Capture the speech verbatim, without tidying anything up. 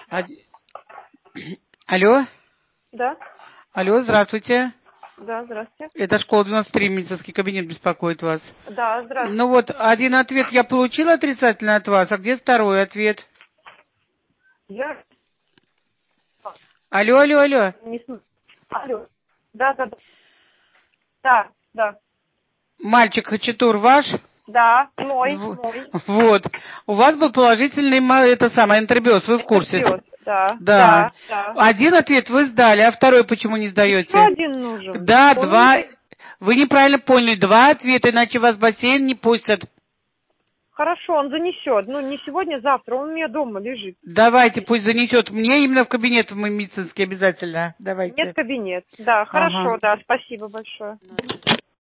Оди- Алло? Да. Алло, здравствуйте. Да, здравствуйте. Это школа девяносто три, медицинский кабинет беспокоит вас. Да, здравствуйте. Ну вот, один ответ я получила отрицательный от вас, а где второй ответ? Я Алло, алло, алло. не см- Алло. Да, да, да. Да, да. Мальчик Хачатур ваш? Да, мой, В- мой. Вот. У вас был положительный ма- это самое энтеробиоз, вы в курсе? Интерпиоз. Да, Да. да, да. Один ответ вы сдали, а второй почему не Еще сдаете? один нужен. Да, Он два. уже... Вы неправильно поняли. Два ответа, иначе вас в бассейн не пустят. Хорошо, он занесет. Ну, не сегодня, завтра. Он у меня дома лежит. Давайте, пусть занесет. Мне именно в кабинет в мой медицинский обязательно. Давайте. Нет, кабинет. Да, Ага. хорошо, да. Спасибо большое.